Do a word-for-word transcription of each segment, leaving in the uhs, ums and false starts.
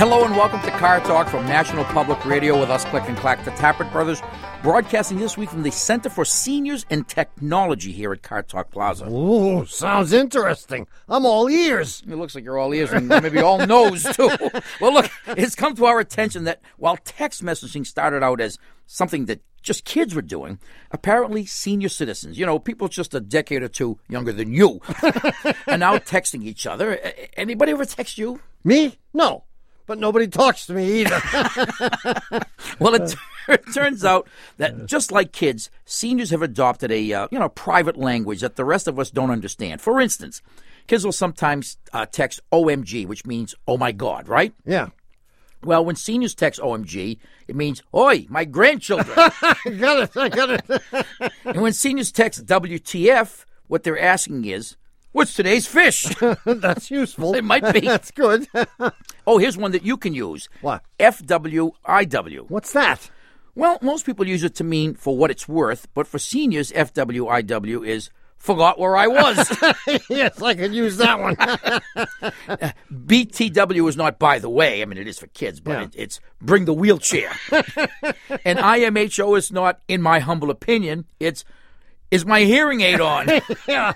Hello and welcome to Car Talk from National Public Radio with us, Click and Clack, the Tappert Brothers, broadcasting this week from the Center for Seniors and Technology here at Car Talk Plaza. Ooh, sounds interesting. I'm all ears. It looks like you're all ears and maybe all nose, too. Well, look, it's come to our attention that while text messaging started out as something that just kids were doing, apparently senior citizens, you know, people just a decade or two younger than you, are now texting each other. Anybody ever text you? Me? No. But nobody talks to me either. Well, it, it turns out that just like kids, seniors have adopted a uh, you know private language that the rest of us don't understand. For instance, kids will sometimes uh, text O M G, which means "Oh my God," right? Yeah. Well, when seniors text O M G, it means "Oi, my grandchildren." I got it. I got it. And when seniors text W T F, what they're asking is, "What's today's fish?" That's useful. It might be. That's good. Oh, here's one that you can use. What? F W I W. What's that? Well, most people use it to mean for what it's worth, but for seniors, F W I W is forgot where I was. Yes, I could use that one. B T W is not by the way. I mean, it is for kids, but Yeah. it, it's bring the wheelchair. And I M H O is not, in my humble opinion, it's is my hearing aid on? Yeah.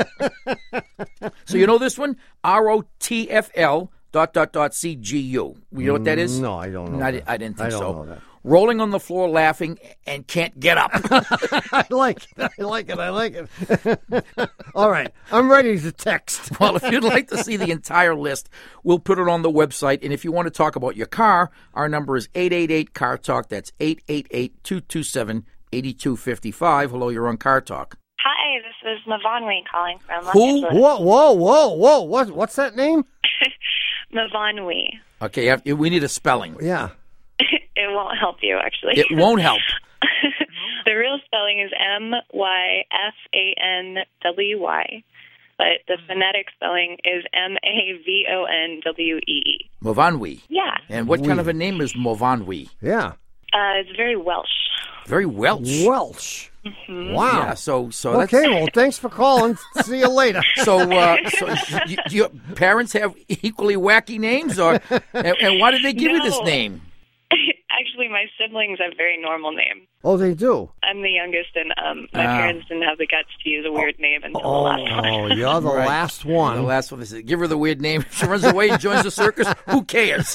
So you know this one? R O T F L dot dot dot C G U. You know what that is? No, I don't know. I, that. I didn't think I don't so. know that. Rolling on the floor laughing and can't get up. I like it. I like it. I like it. All right. I'm ready to text. Well, if you'd like to see the entire list, we'll put it on the website. And if you want to talk about your car, our number is eight eight eight, C A R Talk. That's eight eight eight, two two seven, eight two five five. Hello, you're on Car Talk. Hi, this is Mavanwi calling from Los Who? Angeles. Whoa, whoa, whoa, whoa. What, what's that name? Mavanwi. Okay, you have- we need a spelling. Yeah. It won't help you, actually. It won't help. The real spelling is M Y F A N W Y, but the phonetic spelling is M A V O N W E E. Movanwi. Yeah, And what kind of a name is Movanwi? Yeah. uh, it's very Welsh. Very Welsh. Welsh. Wow. Yeah, so so Okay, that's well, thanks for calling. See you later. so uh, so y- y- your parents have equally wacky names, or and, and why did they give you this No. name? Actually, my siblings have very normal names. Oh, they do? I'm the youngest, and um, my Ah. parents didn't have the guts to use a weird name until the Oh, last one. oh, you're the Right. last The one. last one is give her the weird name. If she runs away and joins the circus, who cares?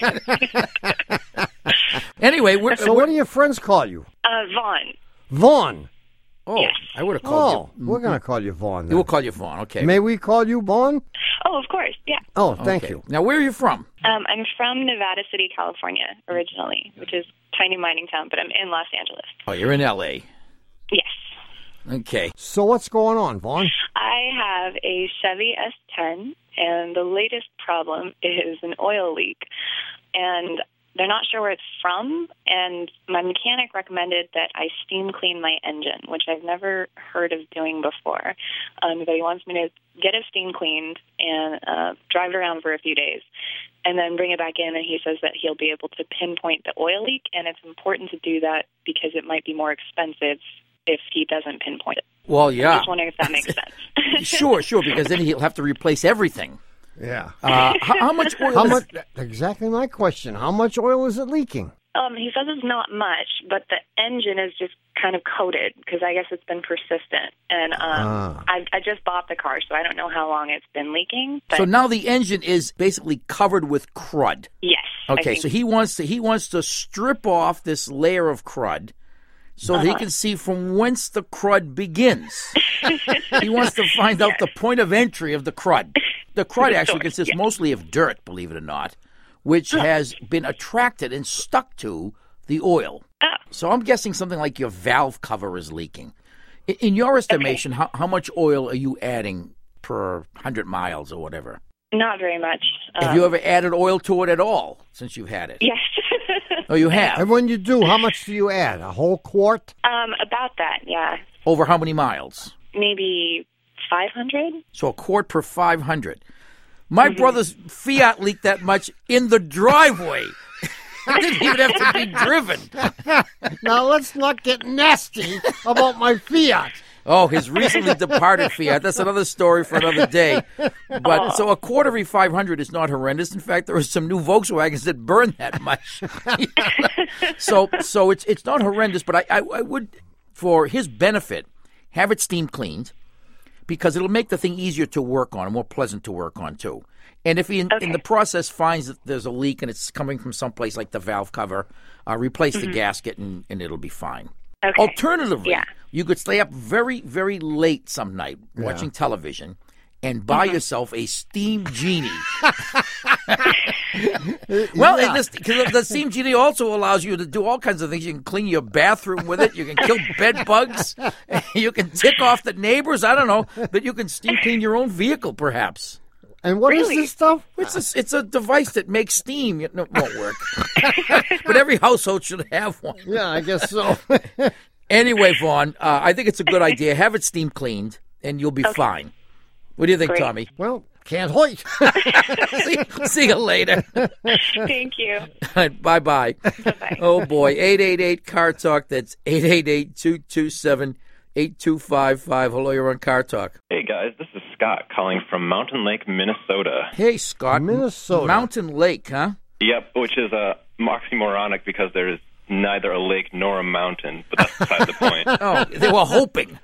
Anyway, we're, So we're what do your friends call you? Uh, Vaughn. Vaughn. oh, Yes. I would have called Oh, you. we're going to call you Vaughn then. We'll call you Vaughn. Okay. May we call you Vaughn? Oh, of course, yeah. Oh, thank Okay. you. Now, where are you from? Um, I'm from Nevada City, California, originally, which is a tiny mining town, but I'm in Los Angeles. Oh, you're in L A. Yes. Okay. So what's going on, Vaughn? I have a Chevy S ten, and the latest problem is an oil leak. And they're not sure where it's from, and my mechanic recommended that I steam clean my engine, which I've never heard of doing before. Um, but he wants me to get it steam cleaned and uh, drive it around for a few days, and then bring it back in, and he says that he'll be able to pinpoint the oil leak, and it's important to do that because it might be more expensive if he doesn't pinpoint it. Well, I'm yeah. just wondering if that makes sense. Sure, sure, because then he'll have to replace everything. Yeah. Uh, how, how much oil How is- much? Exactly my question. How much oil is it leaking? Um, he says it's not much, but the engine is just kind of coated because I guess it's been persistent. And um, Ah. I, I just bought the car, so I don't know how long it's been leaking. But So now the engine is basically covered with crud. yes. I Okay, think so he wants to he wants to strip off this layer of crud so that he Uh-huh. can see from whence the crud begins. He wants to find out the point of entry of the crud. The crud actually consists mostly of dirt, believe it or not, which has been attracted and stuck to the oil. Oh. So I'm guessing something like your valve cover is leaking. In, in your estimation, how, how much oil are you adding per one hundred miles or whatever? not very much. Have Um, you ever added oil to it at all since you've had it? Yes. Oh, you have? And when you do, how much do you add? A whole quart? um, about that, yeah. Over how many miles? Maybe five hundred? So a quart per five hundred. My brother's Fiat leaked that much in the driveway. It didn't even have to be driven. Now let's not get nasty about my Fiat. Oh, his recently departed Fiat. That's another story for another day. But so a quarter V five hundred is not horrendous. In fact, there are some new Volkswagens that burn that much. so so it's it's not horrendous, but I, I, I would, for his benefit, have it steam cleaned because it'll make the thing easier to work on and more pleasant to work on, too. And if he, in, Okay. in the process, finds that there's a leak and it's coming from someplace like the valve cover, uh, replace Mm-hmm. the gasket and, and it'll be fine. Okay. Alternatively, Yeah. you could stay up very, very late some night watching television and buy Mm-hmm. yourself a steam genie. Well, Yeah. and this, 'cause the steam genie also allows you to do all kinds of things. You can clean your bathroom with it. You can kill bed bugs. You can tick off the neighbors. I don't know. But you can steam clean your own vehicle, perhaps. And what is Really? this stuff? It's a, it's a device that makes steam. It no, won't work. But every household should have one. Yeah, I guess so. Anyway, Vaughn, uh, I think it's a good idea. Have it steam cleaned, and you'll be fine. What do you think, Great. Tommy? Well, can't wait. see, see you later. Thank you. Bye bye. Bye-bye. Oh boy, eight eight eight Car Talk. That's eight eight eight, two two seven, eight two five five. Hello, you're on Car Talk. Hey guys, this is Scott calling from Mountain Lake, Minnesota. Hey, Scott. Minnesota. Mountain Lake, huh? Yep, which is uh, oxymoronic because there's neither a lake nor a mountain, but that's beside the point. Oh, they were hoping.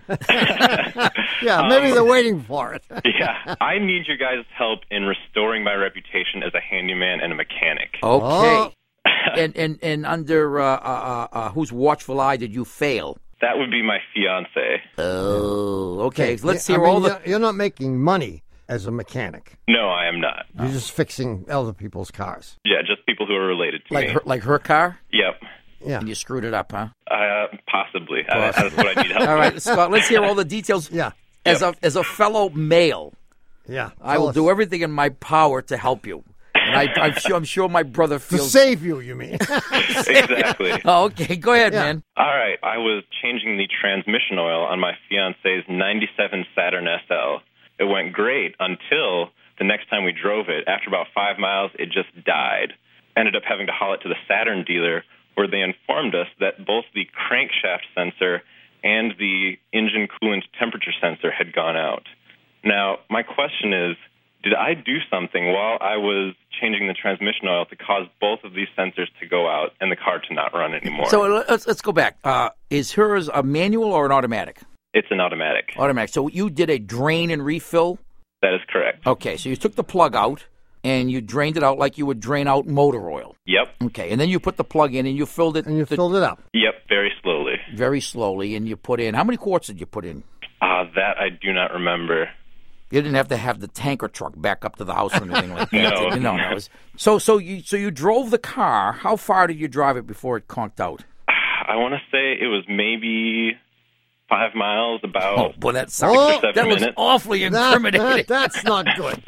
Yeah, maybe they're waiting for it. Yeah, I need your guys' help in restoring my reputation as a handyman and a mechanic. Okay. Oh. and, and and under uh, uh, uh, whose watchful eye did you fail? That would be my fiance. Oh, okay. Let's I hear mean, all the. you're- You're not making money as a mechanic. No, I am not. You're just fixing other people's cars. Yeah, just people who are related to Like me. her, like her car, Yep, Yeah. and you screwed it up, huh? uh, possibly. Uh, that's what I need help All right, with. Scott. Let's hear all the details. Yeah. As a as a fellow male, Yeah. I Tell will us. do everything in my power to help you. And I, I'm sure I'm sure my brother To feels. save you, you mean? Exactly. Oh, okay. Go ahead, Yeah. man. All right, I was changing the transmission oil on my fiance's ninety-seven Saturn S L. It went great until the next time we drove it. After about five miles, it just died. Ended up having to haul it to the Saturn dealer, where they informed us that both the crankshaft sensor and the engine coolant temperature sensor had gone out. Now, my question is, did I do something while I was changing the transmission oil to cause both of these sensors to go out and the car to not run anymore? So let's let's go back. Uh, is hers a manual or an automatic? It's an automatic. Automatic. So you did a drain and refill. That is correct. Okay. So you took the plug out and you drained it out like you would drain out motor oil. Yep. Okay. And then you put the plug in and you filled it And you the- filled it up. Yep, very slowly. very slowly. And you put in how many quarts did you put in? Uh, that I do not remember. You didn't have to have the tanker truck back up to the house or anything like that. No. did you? no, no. It was, so, so you, so you drove the car. How far did you drive it before it conked out? I want to say it was maybe five miles, Oh, about boy, that sounds Oh, seven that looks minutes. awfully That- incriminating. that's not good.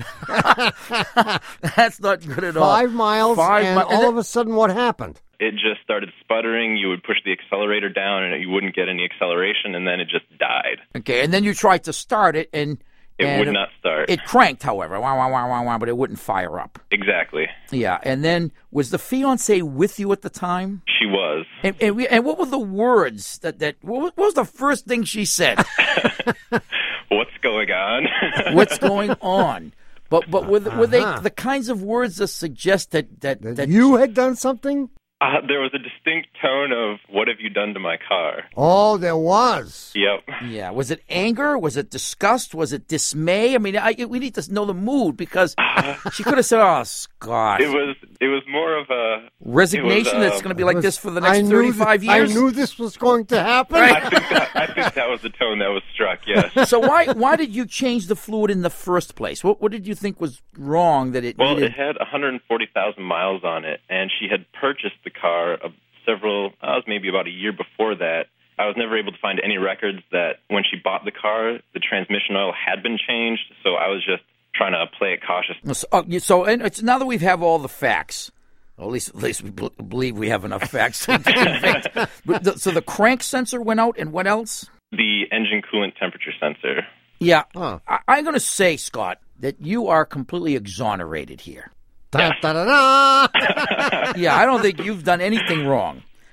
That's not good at all. Five miles, Five and mi- all of a sudden, what happened? It just started sputtering. You would push the accelerator down, and you wouldn't get any acceleration, and then it just died. Okay, and then you tried to start it, and It and would not start. It cranked, however, wah, wah, wah, wah, wah, but it wouldn't fire up. Exactly. Yeah, and then was the fiance with you at the time? She was. And and, we, and what were the words that that what was- what was the first thing she said? What's going on? What's going on? But but were, the- were they Uh-huh. the kinds of words that suggest that that, That that you had done something? Uh, there was a distinct tone of, what have you done to my car? Oh, there was. Yep. Yeah, was it anger? Was it disgust? Was it dismay? I mean, I, we need to know the mood because she could have said, "Oh, Scott." It was It was more of a... Resignation it was, that's um, going to be like Was- this for the I next knew thirty-five th- years. I knew this was going to happen. Right. I think, that, I think that was the tone that was struck, yes. So why why did you change the fluid in the first place? What what did you think was wrong that it Well, needed? it had one hundred forty thousand miles on it, and she had purchased the car uh, several, uh, it was maybe about a year before that. I was never able to find any records that when she bought the car, the transmission oil had been changed, so I was just trying to play it cautious. So, uh, you- so and it's, now that we have all the facts, or at least at least we bel- believe we have enough facts to convict. But the, so the crank sensor went out, and what else? The engine coolant temperature sensor. Yeah, Huh. I, I'm going to say, Scott, that you are completely exonerated here. Da, da, da, da. Yeah, I don't think you've done anything wrong.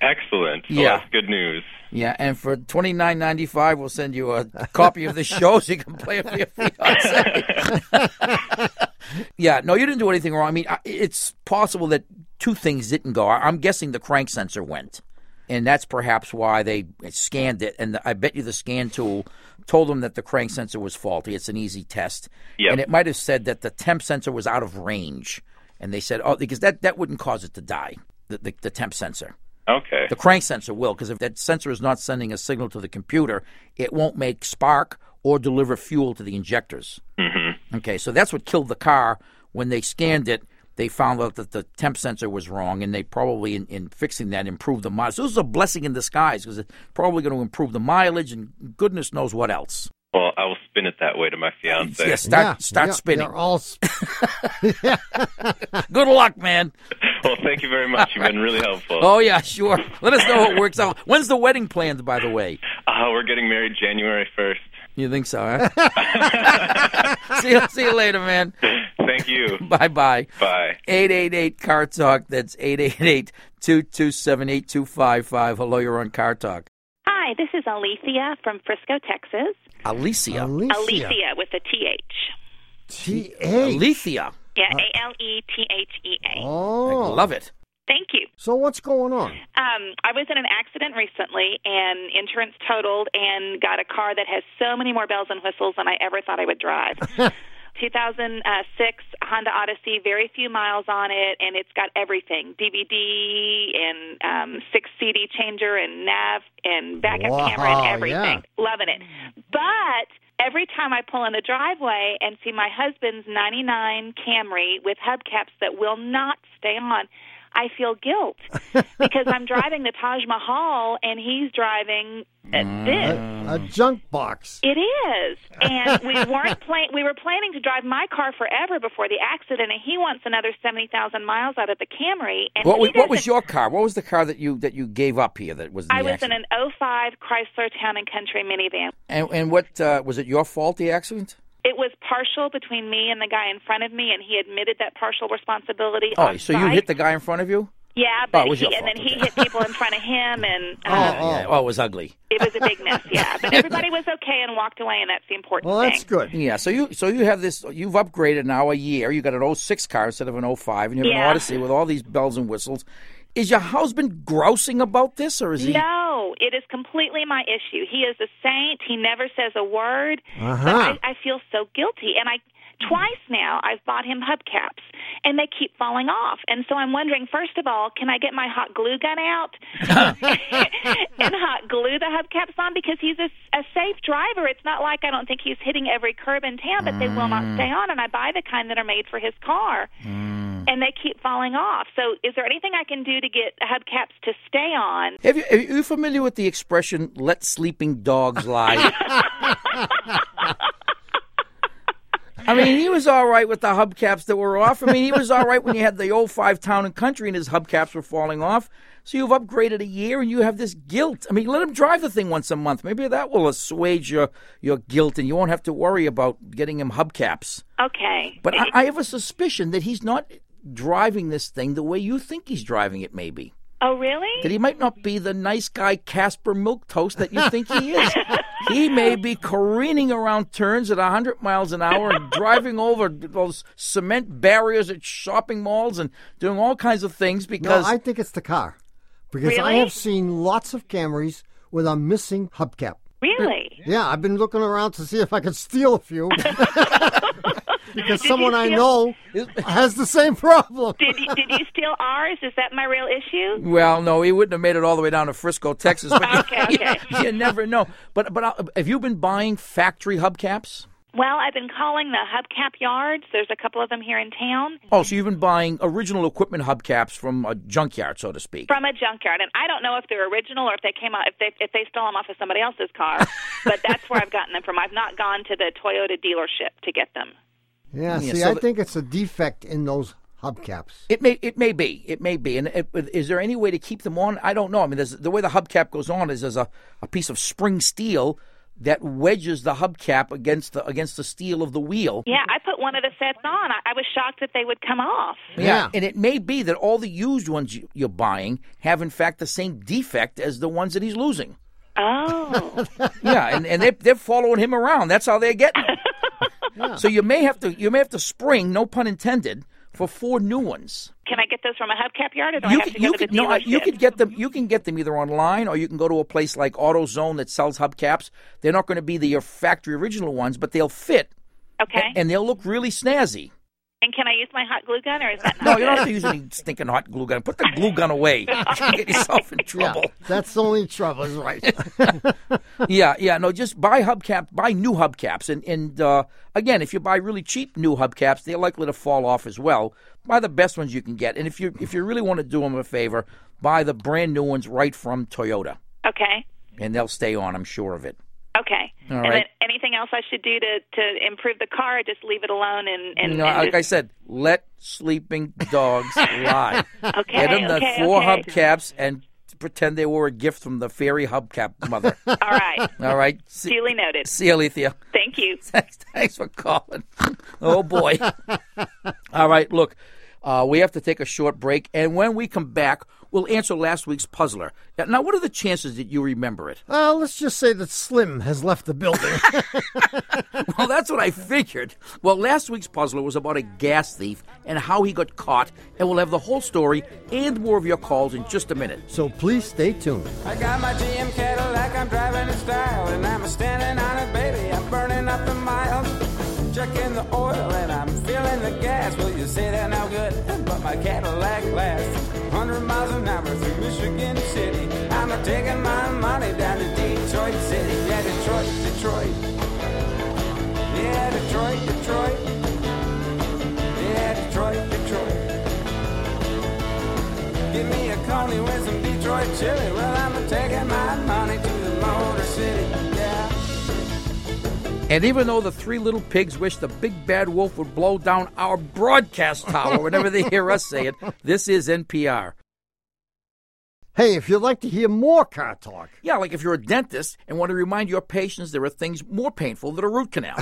Excellent. Well, Yeah. that's good news. Yeah, and for twenty-nine ninety-five, we'll send you a copy of the show so you can play it for your fiance. Yeah, no, you didn't do anything wrong. I mean, I- it's possible that two things didn't go. I- I'm guessing the crank sensor went, and that's perhaps why they scanned it. And I bet you the scan tool told them that the crank sensor was faulty. It's an easy test. Yep. And it might have said that the temp sensor was out of range. And they said, oh, because that, that wouldn't cause it to die, the, the, the temp sensor. Okay. The crank sensor will, because if that sensor is not sending a signal to the computer, it won't make spark or deliver fuel to the injectors. Mm-hmm. Okay, so that's what killed the car. When they scanned it, they found out that the temp sensor was wrong, and they probably, in, in fixing that, improved the mileage. So this is a blessing in disguise, because it's probably going to improve the mileage and goodness knows what else. Well, I will spin it that way to my fiance. Yeah, start, yeah, start yeah, spinning. They're all sp- Good luck, man. Well, thank you very much. You've been really helpful. Oh, yeah, sure. Let us know how it works out. When's the wedding planned, by the way? Uh, we're getting married January first. You think so, huh? see, you, see you later, man. Thank you. Bye-bye. Bye. eight eight eight, C A R Talk. That's eight eight eight, two two seven, eight two five five. Hello, you're on C A R Talk. Hi, this is Alethea from Frisco, Texas. Alicia. Alicia. Alethea with a T H. T H. Alethea. Yeah, A L E T H E A. I Oh. love it. Thank you. So what's going on? Um, I was in an accident recently, and insurance totaled, and got a car that has so many more bells and whistles than I ever thought I would drive. two thousand six Honda Odyssey, very few miles on it, and it's got everything, D V D and um, six C D changer and nav and backup Wow, camera and everything. yeah. Loving it. But every time I pull in the driveway and see my husband's ninety-nine Camry with hubcaps that will not stay on, I feel guilt because I'm driving the Taj Mahal and he's driving uh, this. A, a junk box. It is, and we weren't plan- We were planning to drive my car forever before the accident, and he wants another seventy thousand miles out of the Camry. And What, he was- what was doesn't- your car? What was the car that you that you gave up here that was in the I was accident? in an oh five Chrysler Town and Country minivan. And, and what, uh, was it your fault, the accident? It was partial between me and the guy in front of me, and he admitted that partial responsibility. Oh, on so you site. hit the guy in front of you? Yeah, Oh, but it was he, your and then fault, he okay. hit people in front of him, and Oh, um, oh. Yeah. Oh, it was ugly. it was a big mess. Yeah, but everybody was okay and walked away, and that's the important Well, thing. that's good. Yeah, so you so you have this, you've upgraded now a year. You got an oh six car instead of an oh five, and you have an Yeah. Odyssey with all these bells and whistles. Is your husband grousing about this, or is he? No, it is completely my issue. He is a saint. He never says a word. Uh-huh. But I, I feel so guilty. And I twice now I've bought him hubcaps, and they keep falling off. And so I'm wondering, first of all, can I get my hot glue gun out and hot glue the hubcaps on? Because he's a, a safe driver. It's not like I don't think he's hitting every curb in town, but they will not stay on. And I buy the kind that are made for his car. And they keep falling off. So is there anything I can do to get hubcaps to stay on? Have you, are you familiar with the expression, let sleeping dogs lie? I mean, he was all right with the hubcaps that were off. I mean, he was all right when you had the oh five Town and Country and his hubcaps were falling off. So you've upgraded a year and you have this guilt. I mean, let him drive the thing once a month. Maybe that will assuage your, your guilt and you won't have to worry about getting him hubcaps. Okay. But I, I have a suspicion that he's not driving this thing the way you think he's driving it, maybe. Oh, really? That he might not be the nice guy Casper Milquetoast that you think he is. He may be careening around turns at one hundred miles an hour and driving over those cement barriers at shopping malls and doing all kinds of things No, because... I think it's the car. Because I Really? have seen lots of Camrys with a missing hubcap. Really? Yeah, I've been looking around to see if I could steal a few. Because Did someone you I steal- know has the same problem. Did you, did you steal ours? Is that my real issue? Well, no, he wouldn't have made it all the way down to Frisco, Texas. But Okay, okay. you, you never know. But but uh, have you been buying factory hubcaps? Well, I've been calling the hubcap yards. There's a couple of them here in town. Oh, so you've been buying original equipment hubcaps from a junkyard, so to speak. From a junkyard, and I don't know if they're original or if they came out if they if they stole them off of somebody else's car, but that's where I've gotten them from. I've not gone to the Toyota dealership to get them. Yeah, Yeah, see, so I the- think it's a defect in those hubcaps. It may it may be it may be, and it, is there any way to keep them on? I don't know. I mean, there's, the way the hubcap goes on is there's a, a piece of spring steel that wedges the hubcap against the against the steel of the wheel. Yeah, I put one of the sets on. I, I was shocked that they would come off. Yeah. Yeah. And it may be that all the used ones you- you're buying have, in fact, the same defect as the ones that he's losing. Oh. Yeah, and, and they're, they're following him around. That's how they're getting him. Yeah. So you may have to you may have to spring, no pun intended, for four new ones. Can I get those from a hubcap yard, or do I You have can, to go you to can, the no, dealership? you can get them. You can get them either online, or you can go to a place like AutoZone that sells hubcaps. They're not going to be the your factory original ones, but they'll fit, Okay. and they'll look really snazzy. And can I use my hot glue gun, or is that not No, you don't good? have to use any stinking hot glue gun. Put the glue gun away. You can get yourself in Yeah, trouble. that's the only trouble, is right. Yeah, yeah. No, just buy hubcap, buy new hubcaps, and and uh, again, if you buy really cheap new hubcaps, they're likely to fall off as well. Buy the best ones you can get, and if you if you really want to do them a favor, buy the brand new ones right from Toyota, Okay. and they'll stay on. I'm sure of it. Okay. All and right. then anything else I should do to, to improve the car, or just leave it alone and, and, You know, and like just... I said, let sleeping dogs lie. Okay, Get them the okay, four okay. hubcaps and pretend they were a gift from the fairy hubcap mother. All right. All right. See, Duly noted. see you, Alethea. Thank you. Thanks, thanks for calling. Oh, boy. All right, look, uh, we have to take a short break, and when we come back, we'll answer last week's puzzler. Now, what are the chances that you remember it? Uh, let's just say that Slim has left the building. Well, that's what I figured. Well, last week's puzzler was about a gas thief and how he got caught, and we'll have the whole story and more of your calls in just a minute. So please stay tuned. I got my G M Cadillac, I'm driving in style, and I'm standing on it, baby. I'm burning up the miles, checking the oil, and I'm filling the gas. Well, you say that now good, but my Cadillac lasts one hundred miles an hour through Michigan City. I'm a taking my money down to Detroit City. Yeah, Detroit, Detroit. Yeah, Detroit, Detroit. Yeah, Detroit, Detroit. Give me a coney with some Detroit chili. Well, I'm taking my money to the Motor City. Yeah. And even though the three little pigs wish the big bad wolf would blow down our broadcast tower whenever they hear us say it, this is N P R. Hey, if you'd like to hear more car talk, Yeah, like if you're a dentist and want to remind your patients there are things more painful than a root canal.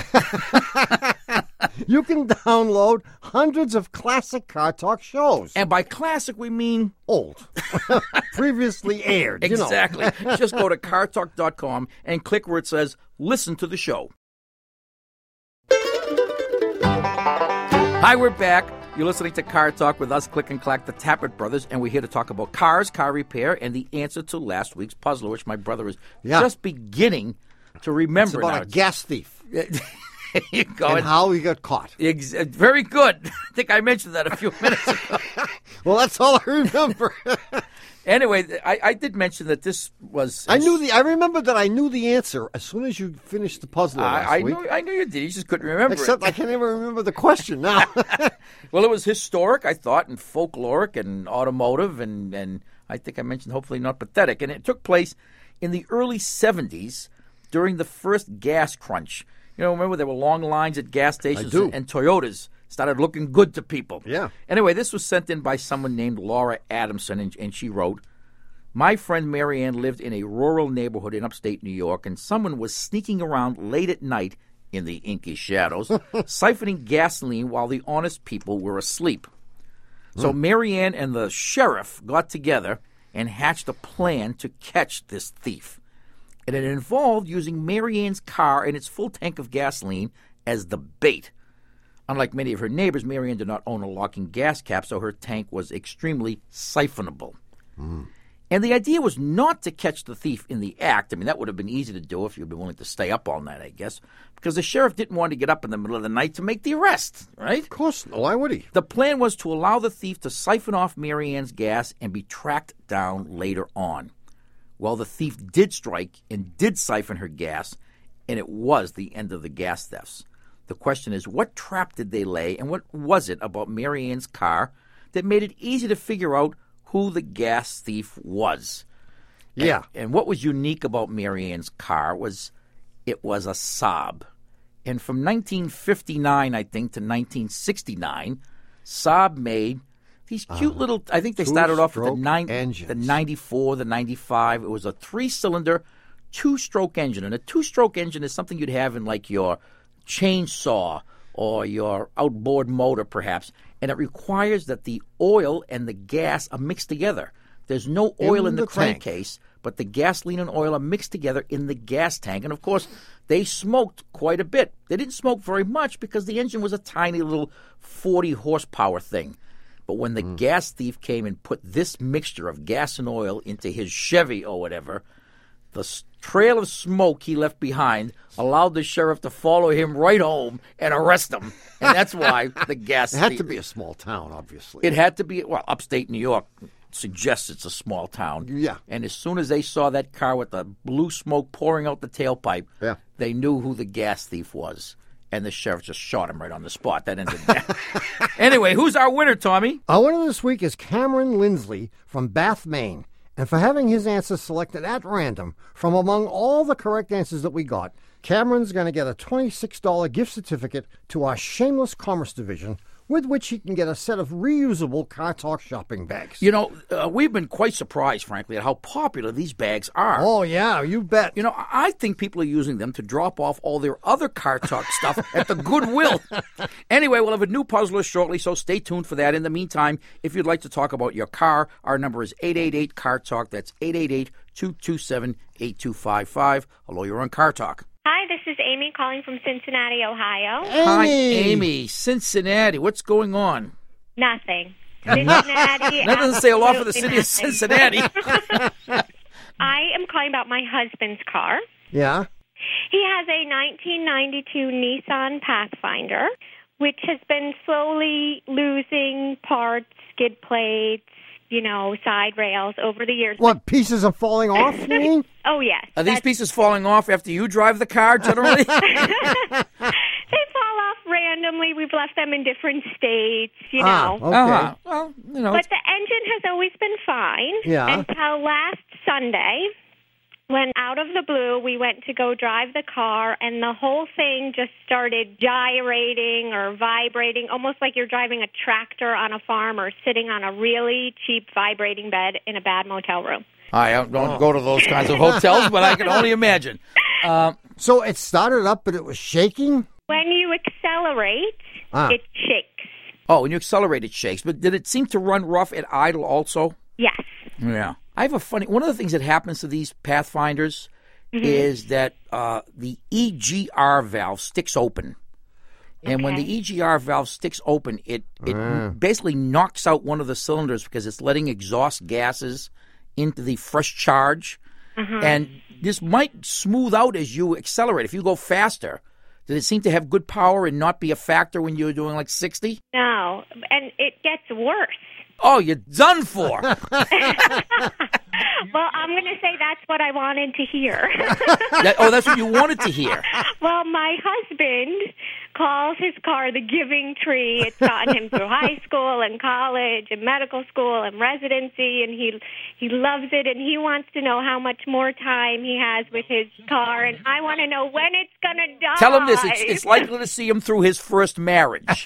you can download hundreds of classic car talk shows. And by classic, we mean Old. Previously aired. You know. exactly. Just go to car talk dot com and click where it says listen to the show. Hi, we're back. You're listening to Car Talk with us, Click and Clack, the Tappert brothers, and we're here to talk about cars, car repair, and the answer to last week's puzzle, which my brother is Yeah. just beginning to remember It's about now. a gas thief There you go. and how he got caught. Ex- very good. I think I mentioned that a few minutes ago. Well, that's all I remember. Anyway, I, I did mention that this was. I knew the. I remember that I knew the answer as soon as you finished the puzzle last I, I week. knew. I knew you did. You just couldn't remember Except it. I can't even remember the question now. Well, it was historic, I thought, and folkloric, and automotive, and and I think I mentioned hopefully not pathetic. And it took place in the early seventies during the first gas crunch. You know, remember there were long lines at gas stations, do. and Toyotas started looking good to people. Yeah. Anyway, this was sent in by someone named Laura Adamson, and, and she wrote, "My friend Marianne lived in a rural neighborhood in upstate New York, and someone was sneaking around late at night in the inky shadows, siphoning gasoline while the honest people were asleep. So Marianne and the sheriff got together and hatched a plan to catch this thief. And it involved using Marianne's car and its full tank of gasoline as the bait. Unlike many of her neighbors, Marianne did not own a locking gas cap, so her tank was extremely siphonable. And the idea was not to catch the thief in the act. I mean, that would have been easy to do if you'd been willing to stay up all night, I guess, because the sheriff didn't want to get up in the middle of the night to make the arrest, right? Of course, why would he? The plan was to allow the thief to siphon off Marianne's gas and be tracked down later on. Well, the thief did strike and did siphon her gas, and it was the end of the gas thefts. The question is, what trap did they lay, and what was it about Marianne's car that made it easy to figure out who the gas thief was? Yeah. And, and what was unique about Marianne's car was it was a Saab. And from nineteen fifty-nine, I think, to nineteen sixty-nine, Saab made these cute little, I think they started off with the, two-stroke nine, engines. the ninety-four, the ninety-five. It was a three-cylinder two-stroke engine. And a two-stroke engine is something you'd have in like your chainsaw or your outboard motor perhaps. And it requires that the oil and the gas are mixed together. There's no oil in, In the, the crankcase, but the gasoline and oil are mixed together in the gas tank. And, of course, they smoked quite a bit. They didn't smoke very much because the engine was a tiny little forty horsepower thing. But when the mm. gas thief came and put this mixture of gas and oil into his Chevy or whatever, the trail of smoke he left behind allowed the sheriff to follow him right home and arrest him. And that's why the gas It had thief, to be a small town, obviously. It had to be, well, upstate New York suggests it's a small town. Yeah. And as soon as they saw that car with the blue smoke pouring out the tailpipe, yeah. they knew who the gas thief was. And the sheriff just shot him right on the spot. That ended that. Anyway, who's our winner, Tommy? Our winner this week is Cameron Lindsley from Bath, Maine. And for having his answers selected at random from among all the correct answers that we got, Cameron's going to get a twenty-six dollars gift certificate to our Shameless Commerce Division, with which he can get a set of reusable Car Talk shopping bags. You know, uh, we've been quite surprised, frankly, at how popular these bags are. Oh, yeah, you bet. You know, I think people are using them to drop off all their other Car Talk stuff at the Goodwill. Anyway, we'll have a new puzzler shortly, so stay tuned for that. In the meantime, if you'd like to talk about your car, our number is eight eight eight, C A R Talk. That's eight eight eight, two two seven, eight two five five. Hello, you're on Car Talk. Hi, this is Amy calling from Cincinnati, Ohio. Amy. Hi, Amy. Cincinnati. What's going on? Nothing. Cincinnati. That doesn't say a lot for the absolutely city of nothing. Cincinnati. I am calling about my husband's car. Yeah? He has a nineteen ninety-two Nissan Pathfinder, which has been slowly losing parts, skid plates, you know, side rails over the years. What, pieces are falling off, you mean? Oh, yes. Are these That's- pieces falling off after you drive the car, generally? They fall off randomly. We've left them in different states, you Ah, know. okay. Uh-huh. Well, you know. But the engine has always been fine Yeah. until last Sunday when out of the blue we went to go drive the car and the whole thing just started gyrating or vibrating, almost like you're driving a tractor on a farm or sitting on a really cheap vibrating bed in a bad motel room. I don't go to those kinds of hotels, but I can only imagine. Um, So it started up, but it was shaking? When you accelerate, Ah. it shakes. oh, when you accelerate, it shakes. But did it seem to run rough at idle also? Yes. Yeah. I have a funny, one of the things that happens to these Pathfinders mm-hmm. is that uh, the E G R valve sticks open. And okay. when the E G R valve sticks open, it, it Mm. basically knocks out one of the cylinders because it's letting exhaust gases into the fresh charge. Uh-huh. And this might smooth out as you accelerate. If you go faster, did it seem to have good power and not be a factor when you were doing like sixty? No, and it gets worse. Oh, you're done for. Well, I'm going to say that's what I wanted to hear. That- oh, that's what you wanted to hear. Well, my husband calls his car the giving tree. It's gotten him through high school and college and medical school and residency, and he he loves it, and he wants to know how much more time he has with his car, and I want to know when it's going to die. Tell him this. It's, it's likely to see him through his first marriage.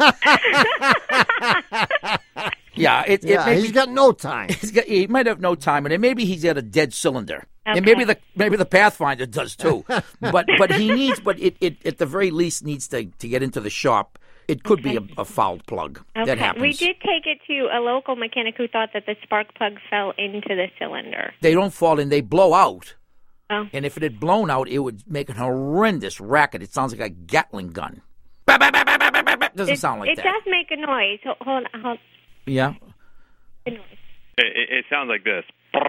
Yeah, it, it Yeah, may he's be- got no time. he's got, he might have no time, and maybe he's got a dead cylinder, and Okay. maybe the maybe the Pathfinder does too. but but he needs, but it, it at the very least needs to to get into the shop. It could be a, a fouled plug. Okay. That happens. We did take it to a local mechanic who thought that the spark plug fell into the cylinder. They don't fall in; they blow out. Oh. And if it had blown out, it would make an horrendous racket. It sounds like a Gatling gun. Bah, bah, bah, bah, bah, bah, bah. Doesn't It, sound like it that. does make a noise. Hold, hold, hold Yeah. a noise. It, it, it sounds like this.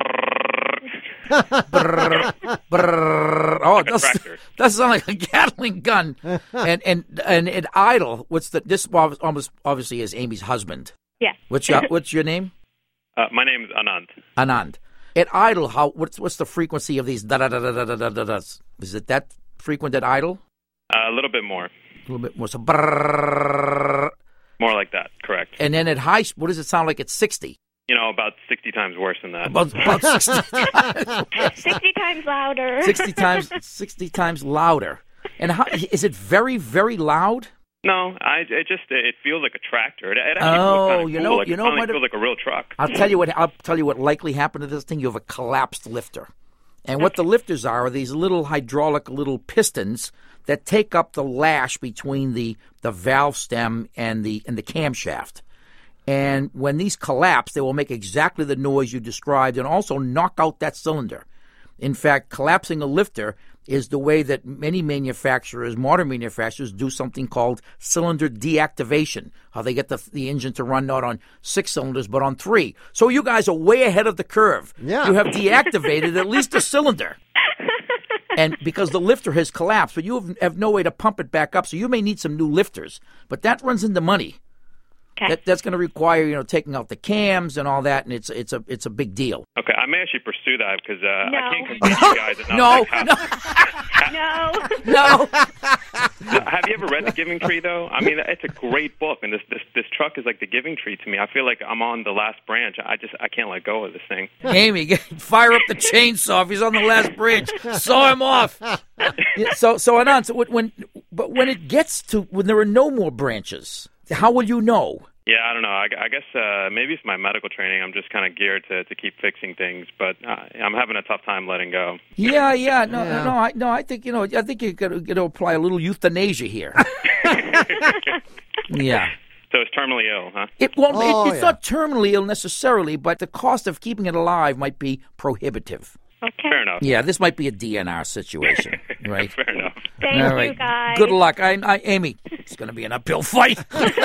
Brrr, brrr. Oh, it does, tractor. does sound like a Gatling gun. and and and at idle, what's the? This ob- almost obviously is Amy's husband. Yes. What's your What's your name? Uh, my name is Anand. Anand. At idle, how what's what's the frequency of these da da da da da da da da da's? Is it that frequent at idle? Uh, a little bit more. A little bit more. So brrr. More like that, correct. And then at high, what does it sound like at sixty? You know, about sixty times worse than that. About, about sixty, sixty times louder. sixty times sixty times louder. And how, is it very very loud? No, I it just it feels like a tractor. It, it actually Oh, feels kind of you cool. know- like, you it know finally what it- feels like a real truck. I'll tell you what. I'll tell you what likely happened to this thing. You have a collapsed lifter, And what the lifters are are these little hydraulic little pistons that take up the lash between the, the valve stem and the and the camshaft. And when these collapse, they will make exactly the noise you described and also knock out that cylinder. In fact, collapsing a lifter is the way that many manufacturers, modern manufacturers, do something called cylinder deactivation, how they get the, the engine to run not on six cylinders but on three. So you guys are way ahead of the curve. Yeah. You have deactivated at least a cylinder. And because the lifter has collapsed, but you have, have no way to pump it back up, so you may need some new lifters. But that runs into money. Okay. That, that's going to require, you know, taking out the cams and all that, and it's it's a it's a big deal. Okay, I may actually pursue that because uh, No. I can't convince you guys enough. No, like, how- No. no. Have you ever read The Giving Tree, though? I mean, it's a great book, and this, this this truck is like the Giving Tree to me. I feel like I'm on the last branch. I just I can't let go of this thing. Amy, get, fire up the chainsaw if he's on the last branch. Saw him off. Yeah, so so Anand, so when, when but when it gets to when there are no more branches, how will you know? Yeah, I don't know. I, I guess uh, maybe it's my medical training. I'm just kind of geared to, to keep fixing things, but uh, I'm having a tough time letting go. Yeah, yeah, no, Yeah. no, I, no. I think you know. I think you got to apply a little euthanasia here. Yeah. So it's terminally ill, huh? It well, Oh, it, it's yeah. not terminally ill necessarily, but the cost of keeping it alive might be prohibitive. Okay. Fair enough. Yeah, this might be a D N R situation, right? Fair enough. Thank All you, right. guys. Good luck. I, I, Amy, it's going to be an uphill fight.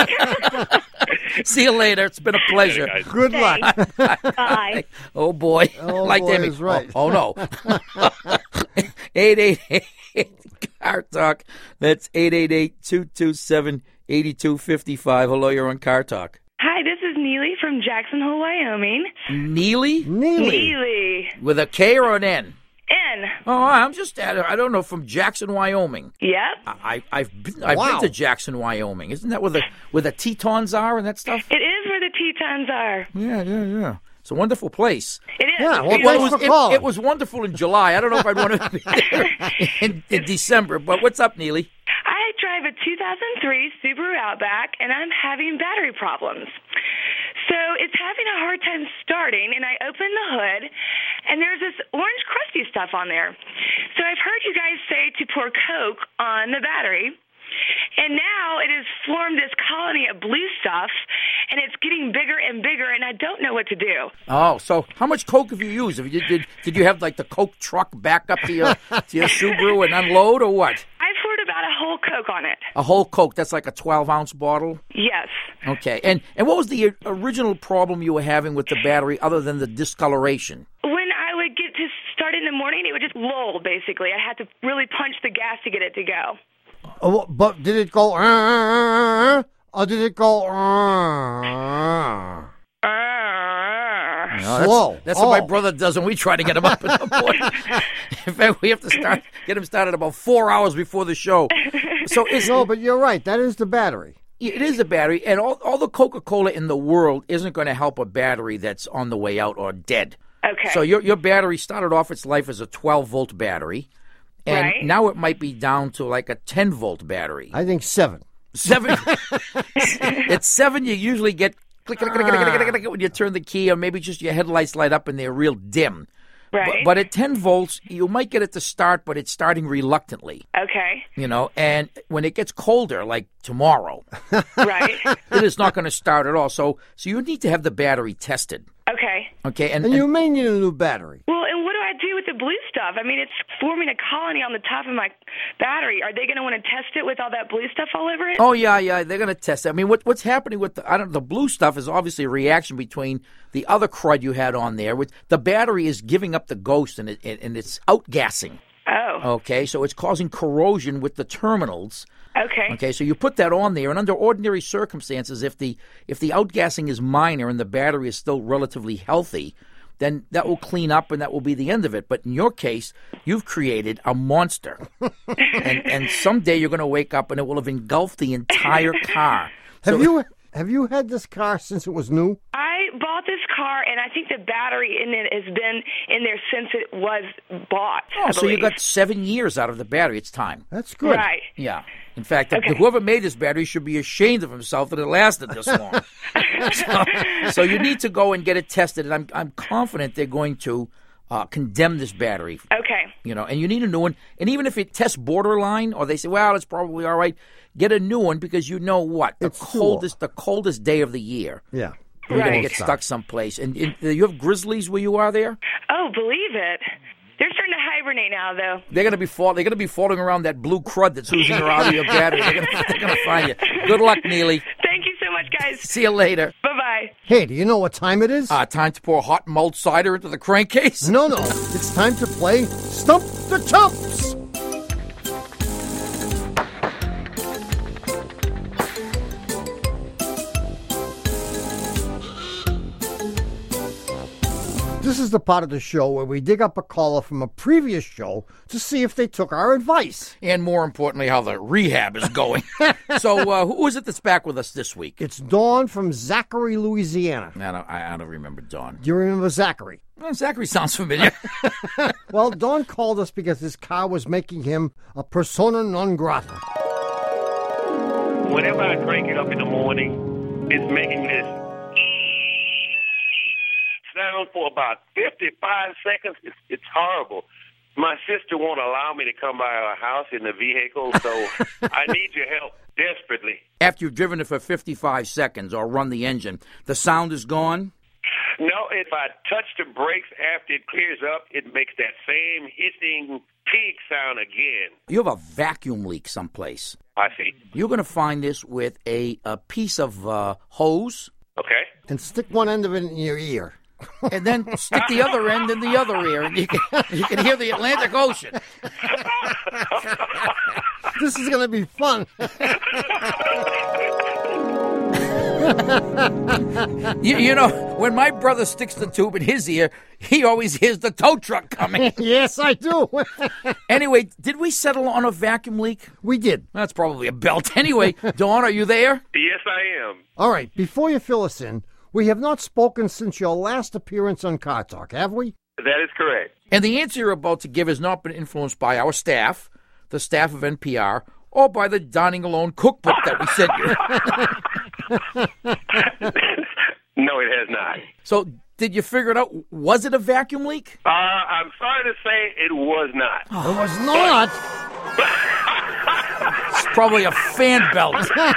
See you later. It's been a pleasure. Guys. Good luck. Bye. Oh, boy. Oh, like boy Amy. is right. Oh, oh no. eight eight eight Car Talk. That's eight eight eight, two two seven, eight two five five. Hello, you're on Car Talk. Hi, this is Neely from Jackson Hole, Wyoming. Neely? Neely. Neely. With a K or an N? N. Oh, I'm just, I don't know, from Jackson, Wyoming. Yep. I, I've been, I've Wow. been to Jackson, Wyoming. Isn't that where the where the Tetons are and that stuff? It is where the Tetons are. Yeah, yeah, yeah. It's a wonderful place. It is. Yeah, It's well, It, well, it, thanks was, for it, calling. it was wonderful in July. I don't know if I'd want to be there in, in December. But what's up, Neely? I drive a two thousand three Subaru Outback, and I'm having battery problems. So it's having a hard time starting, and I open the hood, and there's this orange crusty stuff on there. So I've heard you guys say to pour Coke on the battery, and now it has formed this colony of blue stuff, and it's getting bigger and bigger, and I don't know what to do. Oh, so how much Coke have you used? Have you, did did you have like the Coke truck back up to your to your Subaru and unload, or what? I've poured about a whole Coke on it. A whole Coke. That's like a twelve ounce bottle. Yes. Okay. And and what was the original problem you were having with the battery, other than the discoloration? When I would get to start in the morning, it would just lull, basically. I had to really punch the gas to get it to go. Oh, but did it go, uh, uh, uh, or did it go, uh, uh, Uh, No, that's, slow? That's what my Oh. brother does when we try to get him up in the morning. In fact, we have to start get him started about four hours before the show. So it's No, but you're right. That is the battery. it is a battery, and all, all the Coca-Cola in the world isn't going to help a battery that's on the way out or dead. okay. So your your battery started off its life as a twelve volt battery, and Right. now it might be down to like a ten volt battery. I think seven. Seven. At seven, you usually get click, click, click, click, click, click, click, when you turn the key, or maybe just your headlights light up and they're real dim. right. But, but at ten volts, you might get it to start, but it's starting reluctantly, okay. you know. And when it gets colder, like tomorrow, Right. it is not going to start at all. So, so you need to have the battery tested, Okay. okay? And, And and- you may need a new battery. Well, and what do I do with the blue stuff? I mean, it's forming a colony on the top of my battery. Are they going to want to test it with all that blue stuff all over it? oh yeah, yeah, they're going to test it. I mean, what what's happening with the I don't the blue stuff is obviously a reaction between the other crud you had on there. With the battery is giving up the ghost and it and it's outgassing. Oh. Okay, so it's causing corrosion with the terminals. Okay. Okay, so you put that on there, and under ordinary circumstances, if the if the outgassing is minor and the battery is still relatively healthy, then that will clean up and that will be the end of it. But in your case, you've created a monster, and and someday you're going to wake up and it will have engulfed the entire car. Have So- you have you had this car since it was new? I bought this car, and I think the battery in it has been in there since it was bought. Oh, I so you believe. got seven years out of the battery. It's time. That's good. Right. Yeah. In fact, Okay. whoever made this battery should be ashamed of himself that it lasted this long. so, so you need to go and get it tested, and I'm I'm confident they're going to uh, condemn this battery. Okay. You know, and you need a new one. And even if it tests borderline, or they say, well, it's probably all right, get a new one because you know what? The It's too coldest, the coldest day of the year. Yeah. You're going to Right. get stuck someplace. And, and you have grizzlies where you are there? Oh, believe it. They're starting to hibernate now, though. They're going to be fall, They're going to be floating around that blue crud that's oozing around of your battery. They're going to, they're going to find you. Good luck, Neely. Thank you so much, guys. See you later. Bye-bye. Hey, do you know what time it is? Uh, time to pour hot mulled cider into the crankcase. no, no. It's time to play Stump the Chumps. This is the part of the show where we dig up a caller from a previous show to see if they took our advice. And more importantly, how the rehab is going. So, uh, who is it that's back with us this week? It's Dawn from Zachary, Louisiana. I don't, I don't remember Dawn. Do you remember Zachary? Well, Zachary sounds familiar. Well, Dawn called us because his car was making him a persona non grata. Whenever I crank it up in the morning, it's making this sound for about fifty-five seconds. It's, it's horrible. My sister won't allow me to come by her house in the vehicle, so I need your help desperately. After you've driven it for fifty-five seconds or run the engine, the sound is gone? No, if I touch the brakes after it clears up, it makes that same hissing pig sound again. You have a vacuum leak someplace. I see. You're going to find this with a, a piece of uh, hose. Okay. And stick one end of it in your ear. And then stick the other end in the other ear, and you can, you can hear the Atlantic Ocean. This is going to be fun. you, you know, when my brother sticks the tube in his ear, he always hears the tow truck coming. Yes, I do. Anyway, did we settle on a vacuum leak? We did. That's probably a belt. Anyway, Dawn, are you there? Yes, I am. All right, before you fill us in, we have not spoken since your last appearance on Car Talk, have we? That is correct. And the answer you're about to give has not been influenced by our staff, the staff of N P R, or by the Dining Alone cookbook that we sent you. No, it has not. So, did you figure it out? Was it a vacuum leak? Uh, I'm sorry to say it was not. It was not. It's probably a fan belt.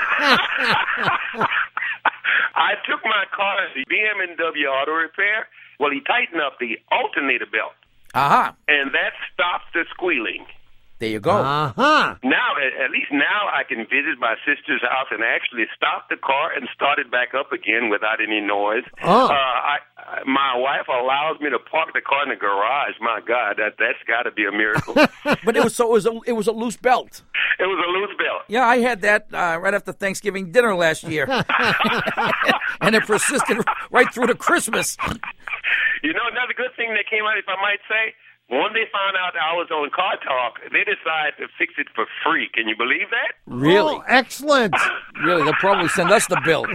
I took my car to B M W Auto Repair. Well, he tightened up the alternator belt, Aha. and that stopped the squealing. There you go. Uh-huh. Now, at, at least now, I can visit my sister's house and actually stop the car and start it back up again without any noise. Oh. Uh, I, I, my wife allows me to park the car in the garage. My God, that that's got to be a miracle. But it was so it was a it was a loose belt. It was a loose belt. Yeah, I had that uh, right after Thanksgiving dinner last year, and it persisted right through to Christmas. You know, another good thing that came out, if I might say, when they found out I was on Car Talk, they decided to fix it for free. Can you believe that? Really, Oh, excellent. really, they'll probably send us the bill.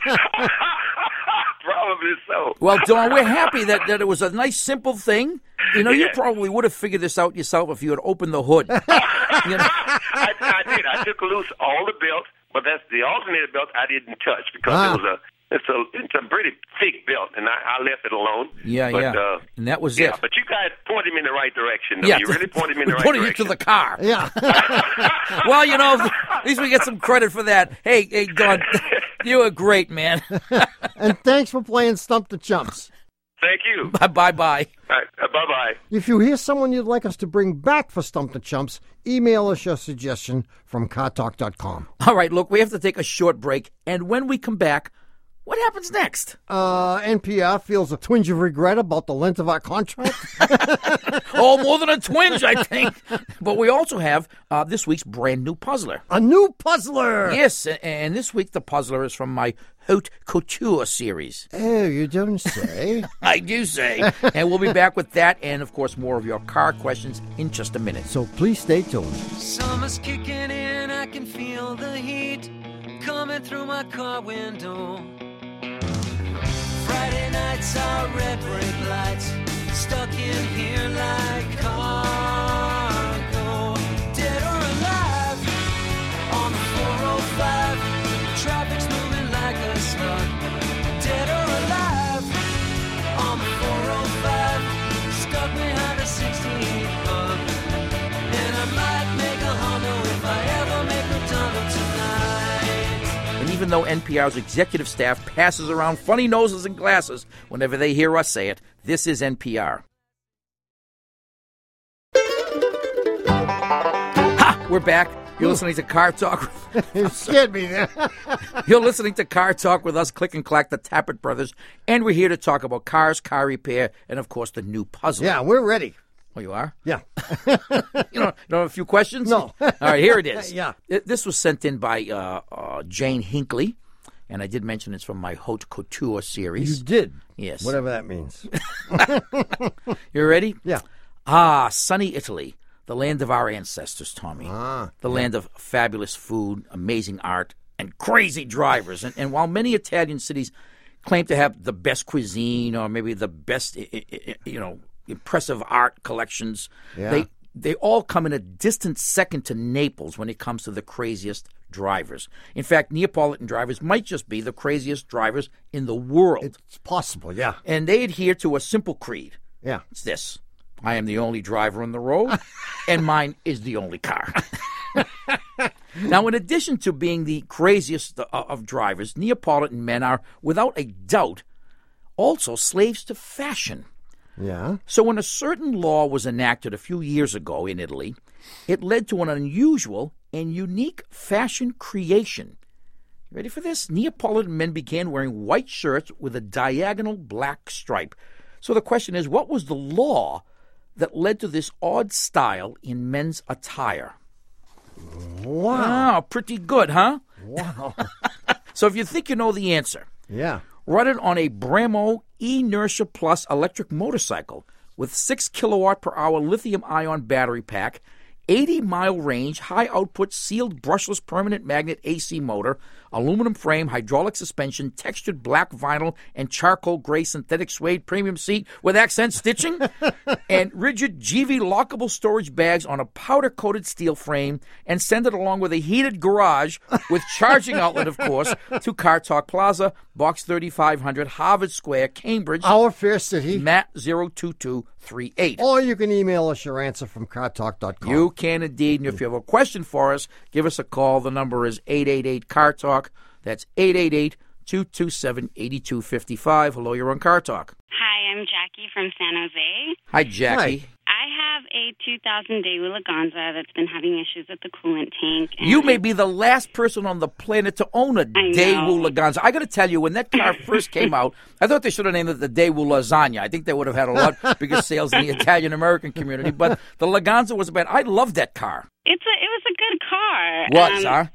Probably so. Well, Dawn, we're happy that, that it was a nice, simple thing. You know, you Yeah. probably would have figured this out yourself if you had opened the hood. You know? I, I did. I took loose all the belts, but that's the alternator belt I didn't touch because Ah. it was a it's a it's a pretty thick belt, and I, I left it alone. Yeah, but, yeah. Uh, And that was yeah, it. but you guys pointed me in the right direction. Though. Yeah, You really pointed me in we the right pointed you direction. to the car. Yeah. Well, you know, at least we get some credit for that. Hey, hey, Dawn, you were great, man. And thanks for playing Stump the Chumps. Thank you. Bye, bye. All right, uh, bye bye. If you hear someone you'd like us to bring back for Stump the Chumps, email us your suggestion from car talk dot com. All right, look, we have to take a short break, and when we come back, what happens next? Uh, N P R feels a twinge of regret about the length of our contract. Oh, more than a twinge, I think. But we also have uh, this week's brand new puzzler. A new puzzler. Yes, a- and this week the puzzler is from my Haute Couture series. Oh, you don't say. I do say. And we'll be back with that and, of course, more of your car questions in just a minute. So please stay tuned. Summer's kicking in, I can feel the heat coming through my car window. Friday nights are red brake lights, stuck in here like cargo. Dead or alive, on the four oh five, traffic's moving like a slug. Dead or alive, on the four oh five, stuck even though N P R's executive staff passes around funny noses and glasses whenever they hear us say it. This is N P R. Ha! We're back. You're listening to Car Talk. You scared me there. You're listening to Car Talk with us, Click and Clack, the Tappet Brothers, and we're here to talk about cars, car repair, and, of course, the new puzzle. Yeah, we're ready. Oh, you are? Yeah. you, know, you know a few questions? No. All right, here it is. Yeah. It, this was sent in by uh, uh, Jane Hinckley, and I did mention it's from my Haute Couture series. You did? Yes. Whatever that means. You ready? Yeah. Ah, sunny Italy, the land of our ancestors, Tommy. Ah, the land of fabulous food, amazing art, and crazy drivers. And, and while many Italian cities claim to have the best cuisine or maybe the best, you know, impressive art collections, Yeah. they they all come in a distant second to Naples when it comes to the craziest drivers. In fact, Neapolitan drivers might just be the craziest drivers in the world. It's possible, yeah. And they adhere to a simple creed. Yeah. It's this. I am the only driver on the road, and mine is the only car. Now, in addition to being the craziest of drivers, Neapolitan men are, without a doubt, also slaves to fashion. Yeah. So when a certain law was enacted a few years ago in Italy, it led to an unusual and unique fashion creation. Ready for this? Neapolitan men began wearing white shirts with a diagonal black stripe. So the question is, what was the law that led to this odd style in men's attire? Wow. Oh, pretty good, huh? Wow. So if you think you know the answer, Yeah. run it on a Brembo Inertia Plus electric motorcycle with six kilowatt per hour lithium-ion battery pack, eighty mile range, high output, sealed brushless permanent magnet A C motor, aluminum frame, hydraulic suspension, textured black vinyl, and charcoal gray synthetic suede premium seat with accent stitching, and rigid G V lockable storage bags on a powder-coated steel frame, and send it along with a heated garage with charging outlet, of course, to Car Talk Plaza, Box thirty-five hundred, Harvard Square, Cambridge, Our fair city. Matt zero two two three eight. Or you can email us your answer from car talk dot com. You can indeed. And if you have a question for us, give us a call. The number is eight eight eight, C A R Talk. That's eight eight eight, two two seven, eight two five five. Hello, you're on Car Talk. Hi, I'm Jackie from San Jose. Hi, Jackie. Hi. I have a two thousand Daewoo Laganza that's been having issues with the coolant tank. And You may be the last person on the planet to own a I Daewoo know. Laganza. I got to tell you, when that car first came out, I thought they should have named it the Daewoo Lasagna. I think they would have had a lot bigger sales in the Italian-American community. But the Laganza was a bad. I loved that car. It's a, it was a good car. Was, Um,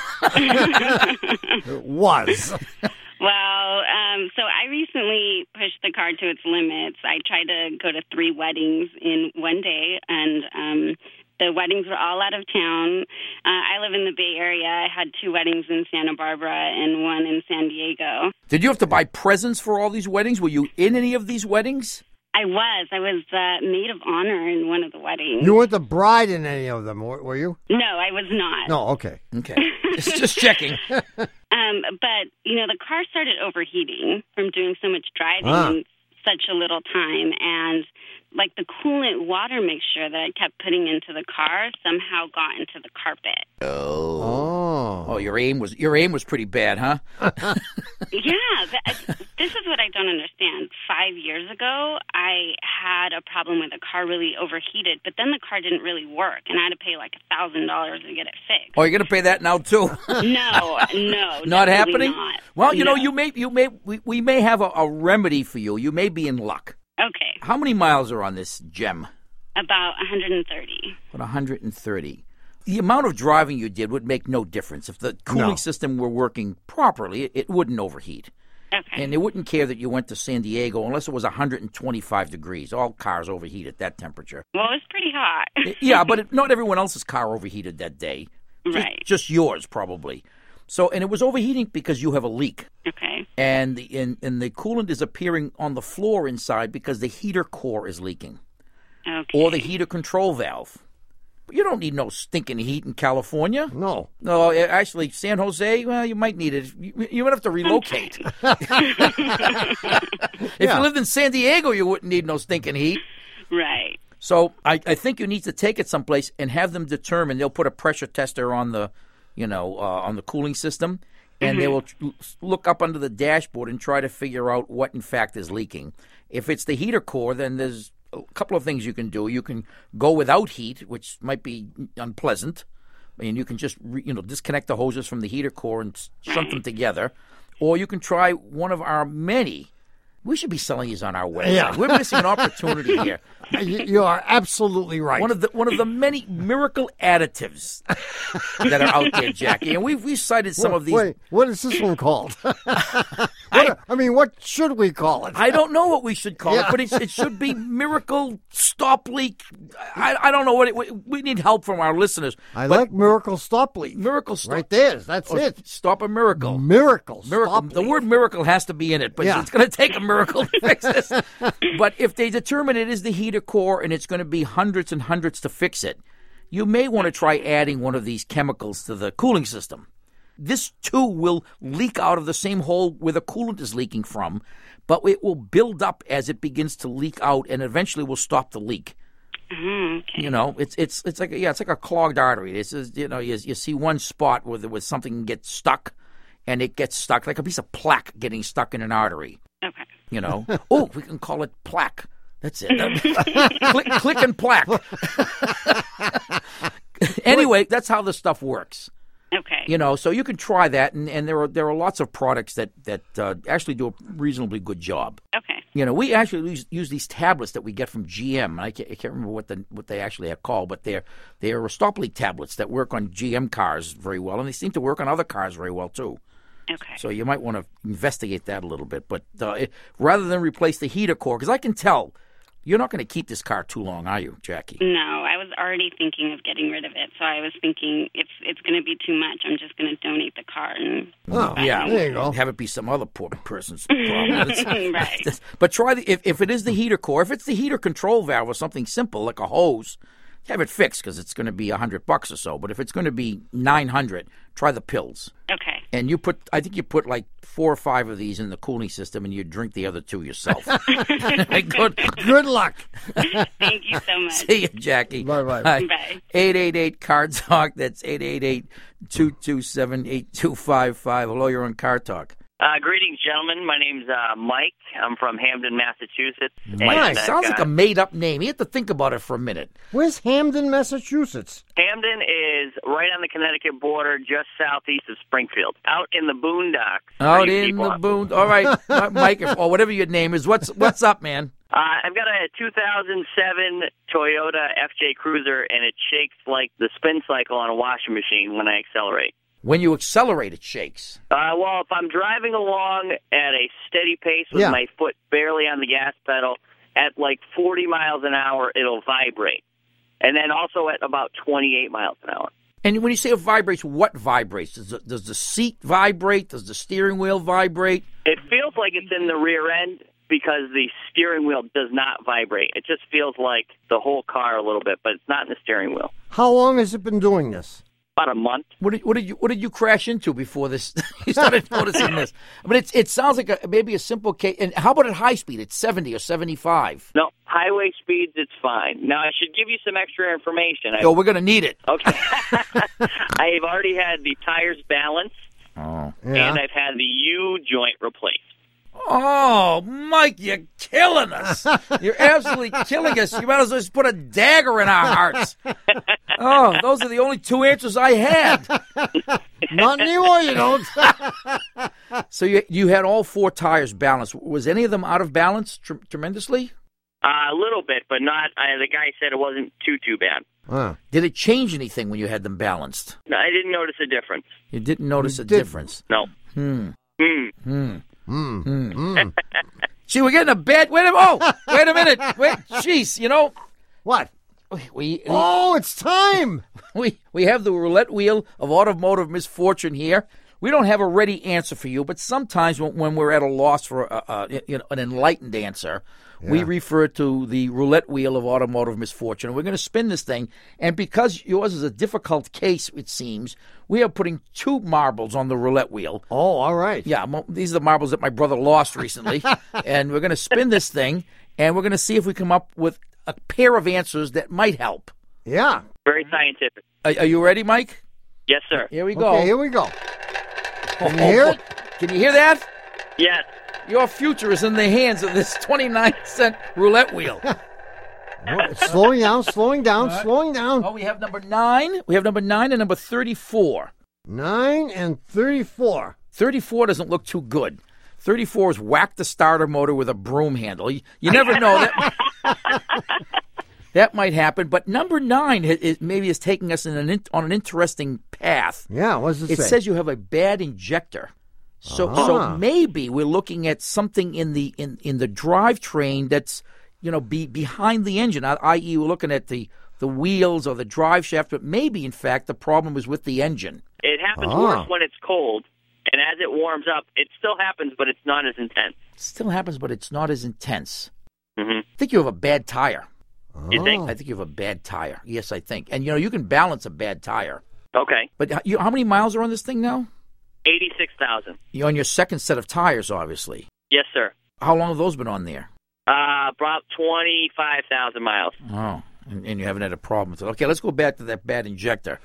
huh? It was. Well, um, so I recently pushed the car to its limits. I tried to go to three weddings in one day, and um, the weddings were all out of town. Uh, I live in the Bay Area. I had two weddings in Santa Barbara and one in San Diego. Did you have to buy presents for all these weddings? Were you in any of these weddings? I was. I was uh, maid of honor in one of the weddings. You weren't the bride in any of them, were were you? No, I was not. No, okay. Okay. Just, just checking. Um, but, you know, the car started overheating from doing so much driving Ah. in such a little time. And, like, the coolant water mixture that I kept putting into the car somehow got into the carpet. Oh. Oh, your aim was your aim was pretty bad, huh? Yeah, that, this is what I don't understand. Five years ago, I had a problem with the car really overheated, but then the car didn't really work, and I had to pay like a thousand dollars to get it fixed. Oh, you're gonna pay that now too? No, no, Not definitely happening. Not. Well, you know, No. you may you may we, we may have a, a remedy for you. You may be in luck. Okay, How many miles are on this gem? about one hundred thirty. About one hundred thirty. The amount of driving you did would make no difference. If the cooling No. system were working properly, it, it wouldn't overheat. Okay. And they wouldn't care that you went to San Diego unless it was one hundred twenty-five degrees. All cars overheat at that temperature. Well, it was pretty hot. Yeah, but it, not everyone else's car overheated that day. Just, Right. Just yours, probably. So, and it was overheating because you have a leak. Okay. And the, and, and the coolant is appearing on the floor inside because the heater core is leaking. Okay. Or the heater control valve. You don't need no stinking heat in California. No. No, eh, actually, San Jose, well, you might need it. You, you would have to relocate. If Yeah. you lived in San Diego, you wouldn't need no stinking heat. Right. So I, I think you need to take it someplace and have them determine. They'll put a pressure tester on the, you know, uh, on the cooling system, and Mm-hmm. they will tr- look up under the dashboard and try to figure out what, in fact, is leaking. If it's the heater core, then there's a couple of things you can do. You can go without heat, which might be unpleasant. I mean, you can just re, you know disconnect the hoses from the heater core and s- shunt them together, or you can try one of our many. We should be selling these on our website. Yeah. We're missing an opportunity here. You, you are absolutely right. One of the one of the many miracle additives that are out there, Jackie, and we've we cited some Wait, of these. Wait, what is this one called? what, I, mean, what should we call it? I don't know what we should call it, Yeah. but it, it should be miracle stop leak. I, I don't know what it. We, we need help from our listeners. I but like Miracle Stop Leak. miracle stop. Right there. That's or it. Stop a miracle. Miracle. Miracle. Stop The Leak. word miracle has to be in it, but Yeah. it's going to take a miracle to fix this. But if they determine it is the heater core and it's going to be hundreds and hundreds to fix it, you may want to try adding one of these chemicals to the cooling system. This too will leak out of the same hole where the coolant is leaking from, but it will build up as it begins to leak out, and eventually will stop the leak. Mm, okay. You know, it's it's it's like yeah, it's like a clogged artery. This is you know you, you see one spot where there was something gets stuck, and it gets stuck like a piece of plaque getting stuck in an artery. Okay. You know, oh, we can call it plaque. That's it. click, click and plaque. Anyway, that's how this stuff works. Okay. You know, so you can try that, and, and there are there are lots of products that that uh, actually do a reasonably good job. Okay. You know, we actually use, use these tablets that we get from G M. I can't, I can't remember what the what they actually are called, but they're they're stop leak tablets that work on G M cars very well, and they seem to work on other cars very well too. Okay. So you might want to investigate that a little bit. But uh, it, rather than replace the heater core, because I can tell you're not going to keep this car too long, are you, Jackie? No, I was already thinking of getting rid of it. So I was thinking if it's going to be too much, I'm just going to donate the car. And Oh, Yeah, there you go. Have it be some other poor person's problem. It's- Right. But try the if, if it is the heater core, if it's the heater control valve or something simple like a hose, have it fixed because it's going to be a hundred bucks or so. But if it's going to be nine hundred, try the pills. Okay. And you put, I think you put like four or five of these in the cooling system, and you drink the other two yourself. Good, Good luck. Thank you so much. see you, Jackie. Bye-bye. Bye. eight eight eight, C A R Talk. That's eight eight eight, two two seven, eight two five five. Hello, you're on Car Talk. Uh, greetings, gentlemen. My name's uh, Mike. I'm from Hamden, Massachusetts. Mike, And I've sounds got- like a made-up name. You have to think about it for a minute. Where's Hamden, Massachusetts? Hamden is right on the Connecticut border, just southeast of Springfield, out in the boondocks. Out for you in people the out- boon. All right, uh, Mike, if, or whatever your name is. What's what's up, man? Uh, I've got a two thousand seven Toyota F J Cruiser, and it shakes like the spin cycle on a washing machine when I accelerate. When you accelerate, it shakes. Uh, well, if I'm driving along at a steady pace with Yeah. my foot barely on the gas pedal, at like forty miles an hour, it'll vibrate. And then also at about twenty-eight miles an hour. And when you say it vibrates, what vibrates? Does the, does the seat vibrate? Does the steering wheel vibrate? It feels like it's in the rear end because the steering wheel does not vibrate. It just feels like the whole car a little bit, but it's not in the steering wheel. How long has it been doing this? About a month. What did, what did you what did you crash into before this? You started noticing this. But it's it sounds like a, maybe a simple case. And how about at high speed? It's seventy or seventy-five. No, highway speeds, it's fine. Now, I should give you some extra information. I, Oh, we're going to need it. Okay. I've already had the tires balanced, Oh. Yeah. and I've had the U-joint replaced. Oh, Mike, you're killing us. You're absolutely killing us. You might as well just put a dagger in our hearts. Oh, those are the only two answers I had. Not anymore, you don't. So you you had all four tires balanced. Was any of them out of balance tr- tremendously? Uh, a little bit, but not. Uh, the guy said it wasn't too, too bad. Huh. Did it change anything when you had them balanced? No, I didn't notice a difference. You didn't notice You a didn't. difference. No. Hmm. Hmm. Hmm. Mm. Hmm. Mm. See, we're getting a bad. Wait a oh, wait a minute. Wait, jeez. You know, What? we we, Oh, it's time. we we have the roulette wheel of automotive misfortune here. We don't have a ready answer for you, but sometimes when, when we're at a loss for a, a, you know, an enlightened answer, we Yeah. refer to the roulette wheel of automotive misfortune. We're going to spin this thing, and because yours is a difficult case, it seems, we are putting two marbles on the roulette wheel. Oh, all right. Yeah, mo- these are the marbles that my brother lost recently, and we're going to spin this thing, and we're going to see if we come up with a pair of answers that might help. Yeah. Very scientific. Are, are you ready, Mike? Yes, sir. Here we go. Okay, here we go. Can you hear it? Can you hear that? Yes. Your future is in the hands of this twenty-nine cent roulette wheel. Oh, it's slowing down, slowing down, Right. slowing down. Oh, we have number nine. We have number nine and number thirty-four. Nine and thirty-four. thirty-four doesn't look too good. thirty-four is whack the starter motor with a broom handle. You, you never know. That that might happen. But number nine is, is maybe is taking us in an in, on an interesting path. Yeah, what does it, It say? says you have a bad injector. So Ah. so maybe we're looking at something in the in, in the drivetrain that's, you know, be behind the engine, that is, we're looking at the, the wheels or the drive shaft, but maybe, in fact, the problem is with the engine. It happens Ah. worse when it's cold, and as it warms up, it still happens, but it's not as intense. Still happens, but it's not as intense. Mm-hmm. I think you have a bad tire. You think? I think you have a bad tire. Yes, I think. And, you know, you can balance a bad tire. Okay. But h- you, how many miles are on this thing now? eighty-six thousand. You're on your second set of tires, obviously. Yes, sir. How long have those been on there? Uh, about twenty-five thousand miles. Oh, and, and you haven't had a problem with it. Okay, let's go back to that bad injector.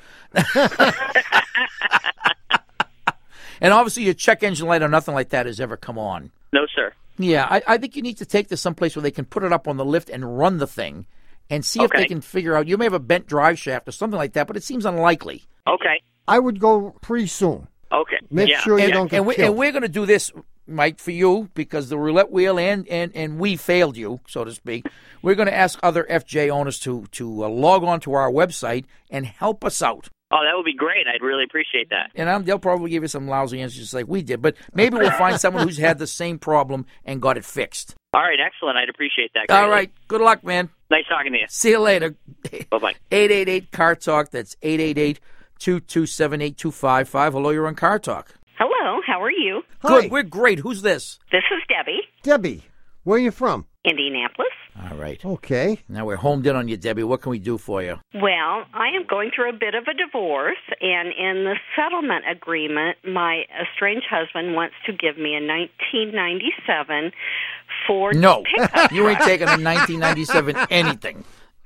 And obviously your check engine light or nothing like that has ever come on. No, sir. Yeah, I, I think you need to take this someplace where they can put it up on the lift and run the thing and see if Okay. they can figure out. You may have a bent drive shaft or something like that, but it seems unlikely. Okay. I would go pretty soon. Okay. Make yeah. sure you and, don't get and, we, killed. and we're going to do this, Mike, for you because the roulette wheel and, and, and we failed you, so to speak. We're going to ask other F J owners to, to uh, log on to our website and help us out. Oh, that would be great. I'd really appreciate that. And um, they'll probably give you some lousy answers just like we did. But maybe we'll find someone who's had the same problem and got it fixed. All right, excellent. I'd appreciate that. All greatly. right. Good luck, man. Nice talking to you. See you later. Bye-bye. eight eight eight, C A R Talk. That's eight eight eight, two two seven, eight two five five. Hello, you're on Car Talk. Hello, how are you? Hi. Good. We're great. Who's this? This is Debbie, Debbie, where are you from? Indianapolis. All right. Okay. Now we're homed in on you, Debbie. What can we do for you? Well, I am going through a bit of a divorce, and in the settlement agreement, my estranged husband wants to give me a nineteen ninety-seven Ford No. pickup. You ain't taking a nineteen ninety-seven anything.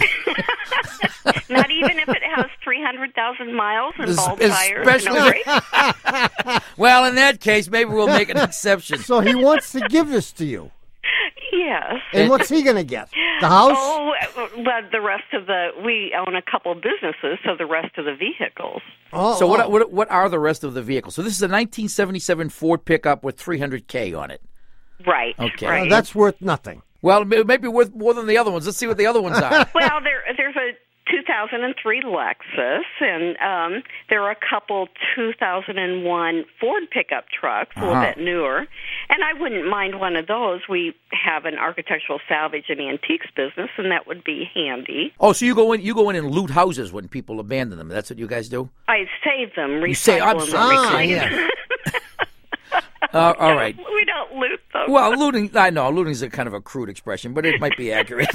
Not even if it has three hundred thousand miles and Es- bald tires. especially- No brakes? Well, in that case, maybe we'll make an exception. So he wants to give this to you. Yes. And what's he going to get? The house? Oh, well, the rest of the, we own a couple of businesses, so the rest of the vehicles. Oh, So what, oh. what what are the rest of the vehicles? So this is a nineteen seventy-seven Ford pickup with three hundred K on it. Right. Okay. Uh, Right. that's worth nothing. Well, it may be worth more than the other ones. Let's see what the other ones are. Well, there, there's a two thousand three Lexus, and um, there are a couple two thousand one Ford pickup trucks, a little Uh-huh. bit newer. And I wouldn't mind one of those. We have an architectural salvage and antiques business, and that would be handy. Oh, so you go in you go in and loot houses when people abandon them. That's what you guys do? I save them, recycle You say, I'm them, sorry. and Ah, reclaim yeah. them. Uh, all right. We don't loot them. Well, looting, I know, looting is a kind of a crude expression, but it might be accurate.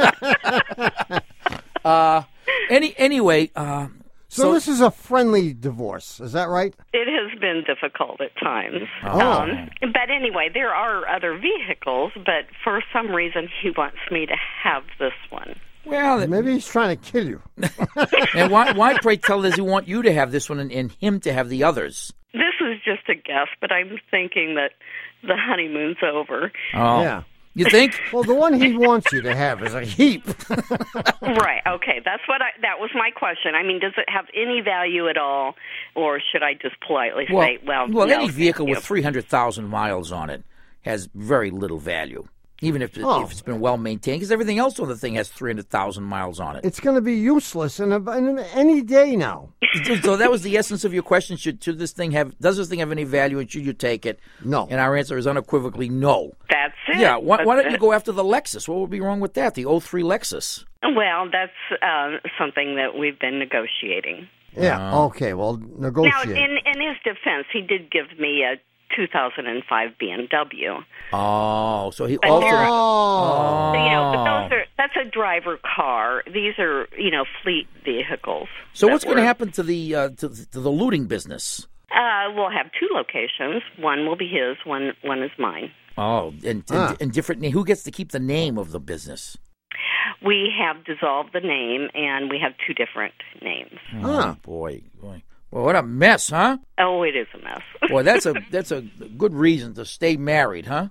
uh, any Anyway, uh, So, so, this is a friendly divorce. Is that right? It has been difficult at times. Oh. Um, but anyway, there are other vehicles, but for some reason he wants me to have this one. well, Maybe he's trying to kill you. and why, why, pray tell, does he want you to have this one and, and him to have the others? This is just a guess, but I'm thinking that the honeymoon's over. Oh, Yeah. You think? Well, the one he wants you to have is a heap. Right. Okay. That's what I. That was my question. I mean, does it have any value at all, or should I just politely Well, say, "Well, well, no, any vehicle thank you." with three hundred thousand miles on it has very little value, even if, it, Oh. if it's been well maintained, because everything else on the thing has three hundred thousand miles on it. It's going to be useless in, a, in any day now. So that was the essence of your question. Should, should this thing have? Does this thing have any value, and should you take it? No. And our answer is unequivocally no. That's it. Yeah. Why, That's why don't it. you go after the Lexus? What would be wrong with that? The oh three Lexus. Well, that's um, something that we've been negotiating. Yeah. Okay. Well, Now, negotiate. in in his defense, he did give me a two thousand five B M W. Oh, so he But also. there- oh. You know, but those are that's a driver car. These are you know fleet vehicles. So that what's going to were- happen to the uh, to, to the looting business? Uh, we'll have two locations. One will be his. One one is mine. Oh, and, and, Ah. and different. na- Who gets to keep the name of the business? We have dissolved the name, and we have two different names. Oh, Ah. boy, boy. Well, what a mess, huh? Oh, it is a mess. Boy, that's a that's a good reason to stay married, huh?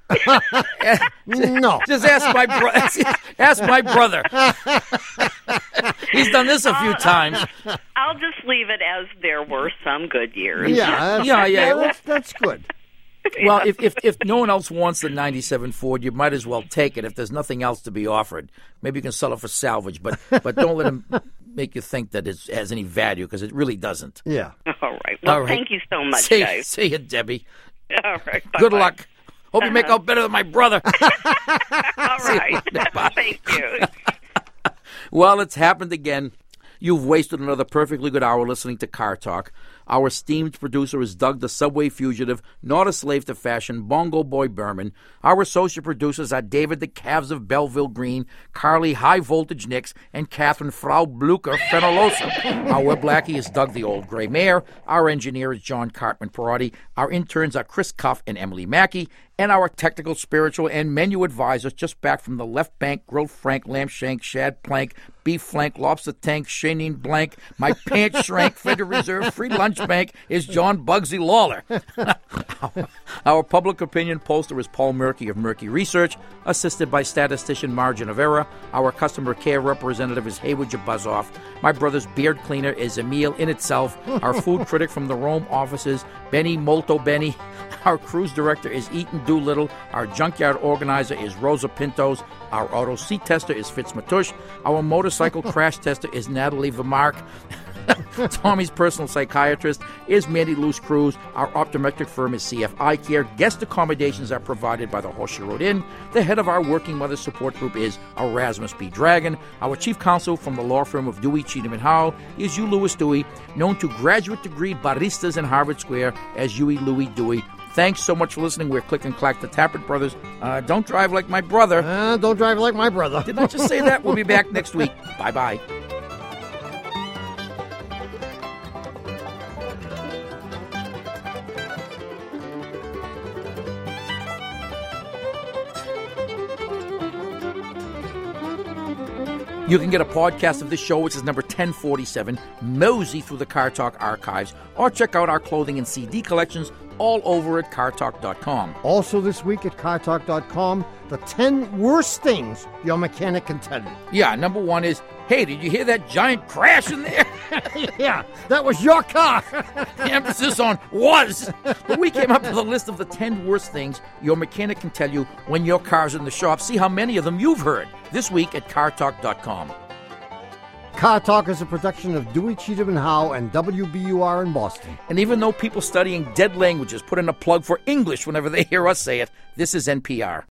No. Just ask my brother. Ask my brother. He's done this a few times. I'll just leave it as there were some good years. Yeah, that's, Yeah, yeah. yeah, that's, that's good. Well, if, if if no one else wants the ninety-seven Ford, you might as well take it if there's nothing else to be offered. Maybe you can sell it for salvage, but but don't let him make you think that it has any value, because it really doesn't. Yeah. All right. Well, All right. thank you so much, see, guys. See you, Debbie. All right. Good bye-bye. luck. Hope you make out better than my brother. All See you right. later. Bye. Thank you. Well, it's happened again. You've wasted another perfectly good hour listening to Car Talk. Our esteemed producer is Doug the Subway Fugitive, not a slave to fashion, Bongo Boy Berman. Our associate producers are David the Calves of Belleville Green, Carly High Voltage Nix, and Catherine Frau Blucher Fenolosa. Our web lackey is Doug the Old Gray Mare. Our engineer is John Cartman Perotti. Our interns are Chris Cuff and Emily Mackey. And our technical, spiritual, and menu advisors just back from the left bank, grilled frank, lamb shank, shad plank, beef flank, lobster tank, shanine blank, my pants shrank, Federal Reserve, free lunch bank is John Bugsy Lawler. our, our public opinion poster is Paul Murky of Murky Research, assisted by statistician Margin of Error. Our customer care representative is Haywood Jabuzoff. My brother's beard cleaner is Emil in itself. Our food critic from the Rome offices, Benny Molto Benny. Our cruise director is Eaton Doolittle. Our junkyard organizer is Rosa Pintos. Our auto seat tester is Fitz Matush. Our motorcycle crash tester is Natalie Vermark. Tommy's personal psychiatrist is Mandy Luce Cruz. Our optometric firm is C F Eye Care. Guest accommodations are provided by the Horseshoe Road Inn. The head of our working mother support group is Erasmus B. Dragon. Our chief counsel from the law firm of Dewey, Cheatham and Howe is Hugh Lewis Dewey, known to graduate degree baristas in Harvard Square as Huey Louie Dewey. Thanks so much for listening. We're Click and Clack, the Tappert Brothers. Uh, don't drive like my brother. Uh, don't drive like my brother. Didn't I just say that? We'll be back next week. Bye-bye. You can get a podcast of this show, which is number ten forty-seven, mosey through the Car Talk archives, or check out our clothing and C D collections all over at car talk dot com. Also this week at car talk dot com, the ten worst things your mechanic can tell you. Yeah, number one is, hey, did you hear that giant crash in there? Yeah, that was your car. The emphasis on was. But we came up with a list of the ten worst things your mechanic can tell you when your car's in the shop. See how many of them you've heard this week at car talk dot com. Car Talk is a production of Dewey, Cheatham and Howe and W B U R in Boston. And even though people studying dead languages put in a plug for English whenever they hear us say it, this is N P R.